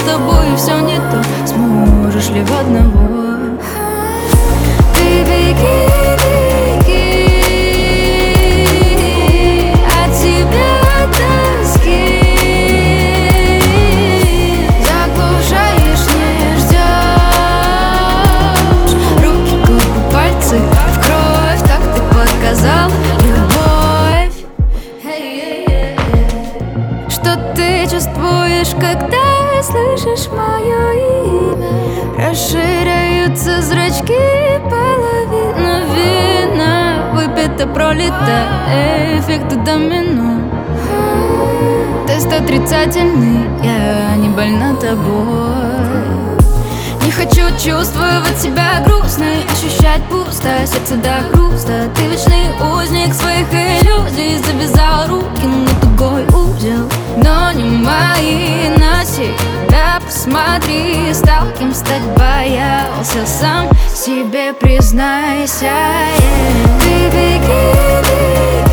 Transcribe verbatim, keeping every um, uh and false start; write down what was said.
тобой все не то. Сможешь ли в одного? Ты беги, беги, от тебя тоски. Заглушаешь, не ждешь. Руки, губы, пальцы в кровь, так ты показал любовь. Что ты чувствуешь, когда слышишь мое имя? Расширяются зрачки, половина вина выпито, пролито, эффект домино. Тест отрицательный, я не больна тобой. Не хочу чувствовать себя грустной, ощущать пусто, сердце до хруста. Ты вечный узник своих иллюзий, завязал руки на тугой узел. Но не мои, на себя посмотри. Стал кем стать боялся, сам себе признайся, yeah. Ты беги, беги,